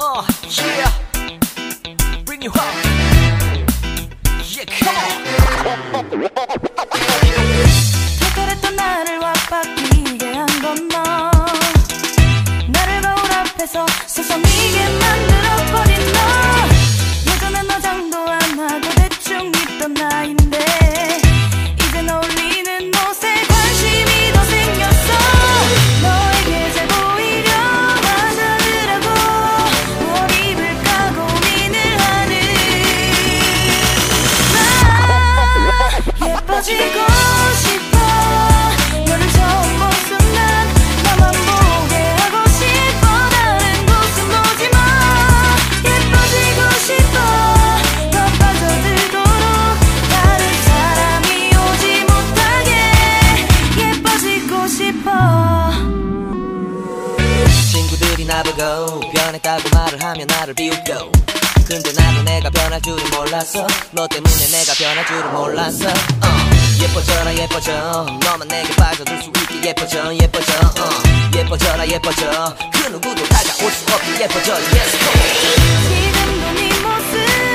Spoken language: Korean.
Yeah, bring you home. Yeah, come on. 털털했던 나를 왁박이게 한 건 너. 나를 거울 앞에서 서성이게 만들어버린 너. 예전엔 화장도 안 하고 대충 입던 나인데 이젠 어울리는 옷에 관심이 더 생겼어. 너에게 잘 보이려 화장을 하고 뭘 입을까 고민을 하는 나. 예뻐지고 싶어. 너를 처음 본 순간 나만 보게 하고 싶어. 다른 곳은 보지 마. 예뻐지고 싶어. 더 빠져들도록 다른 사람이 오지 못하게 예뻐지고 싶어. 친구들이 나보고 변했다고 말을 하면 나를 비웃고, 근데 나도 내가 변할 줄은 몰랐어. 너 때문에 내가 변할 줄은 몰랐어. 예뻐져라 예뻐져. 너만 내게 빠져들 수 있게 예뻐져 예뻐져. 예뻐져라 예뻐져. 그 누구도 다가올 수 없게 예뻐져. Yes, come on. 지금도 네 모습